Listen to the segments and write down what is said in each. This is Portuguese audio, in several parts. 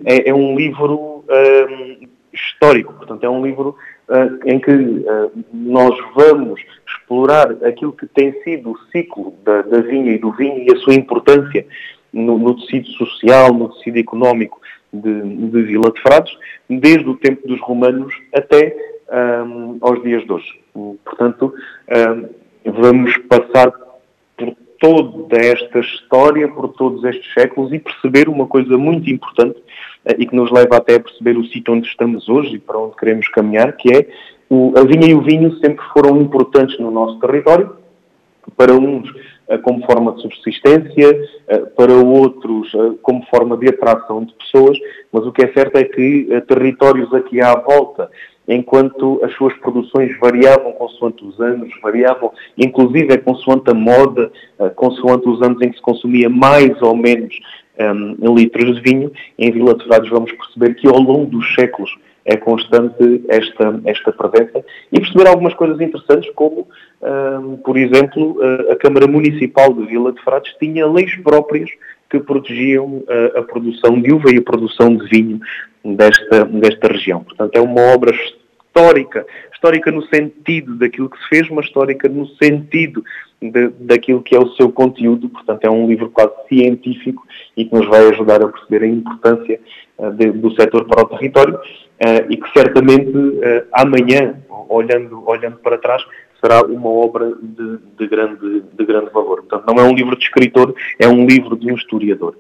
é um livro histórico, portanto é um livro em que nós vamos explorar aquilo que tem sido o ciclo da vinha e do vinho e a sua importância no tecido social, no tecido económico de Vila de Frades, desde o tempo dos romanos até aos dias de hoje. Portanto, vamos passar por toda esta história, por todos estes séculos e perceber uma coisa muito importante e que nos leva até a perceber o sítio onde estamos hoje e para onde queremos caminhar, que é a vinha e o vinho sempre foram importantes no nosso território, para uns como forma de subsistência, para outros como forma de atração de pessoas, mas o que é certo é que territórios aqui à volta, enquanto as suas produções variavam consoante os anos, variavam inclusive consoante a moda, consoante os anos em que se consumia mais ou menos litros de vinho, em Vila de Frades vamos perceber que ao longo dos séculos é constante esta presença e perceber algumas coisas interessantes como, por exemplo, a Câmara Municipal de Vila de Frades tinha leis próprias que protegiam a produção de uva e a produção de vinho desta região. Portanto, é uma obra histórica no sentido daquilo que se fez, mas histórica no sentido daquilo que é o seu conteúdo. Portanto, é um livro quase científico e que nos vai ajudar a perceber a importância do setor para o território e que certamente amanhã, olhando para trás, será uma obra de grande valor. Portanto, não é um livro de escritor, é um livro de um historiador.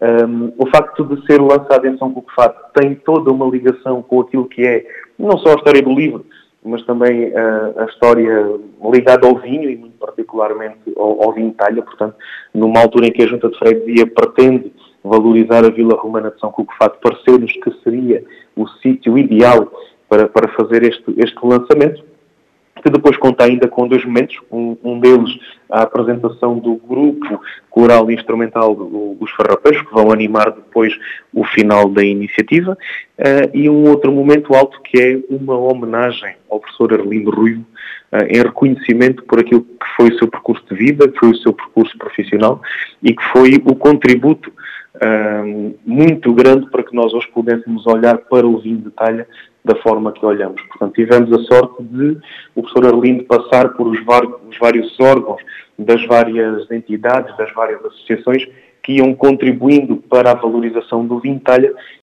O facto de ser lançado em São Cuco Fado tem toda uma ligação com aquilo que é, não só a história do livro, mas também a história ligada ao vinho e muito particularmente ao vinho de talha. Portanto, numa altura em que a Junta de Freguesia pretende valorizar a Vila Romana de São Cuco Fado, pareceu-nos que seria o sítio ideal para fazer este lançamento, que depois conta ainda com dois momentos, um deles a apresentação do grupo coral e instrumental dos Farrapeiros, que vão animar depois o final da iniciativa, e um outro momento alto que é uma homenagem ao professor Arlindo Ruivo, em reconhecimento por aquilo que foi o seu percurso de vida, que foi o seu percurso profissional e que foi o contributo muito grande para que nós hoje pudéssemos olhar para o vinho de talha da forma que olhamos. Portanto, tivemos a sorte de o professor Arlindo passar por os vários órgãos das várias entidades, das várias associações que iam contribuindo para a valorização do vinho de talha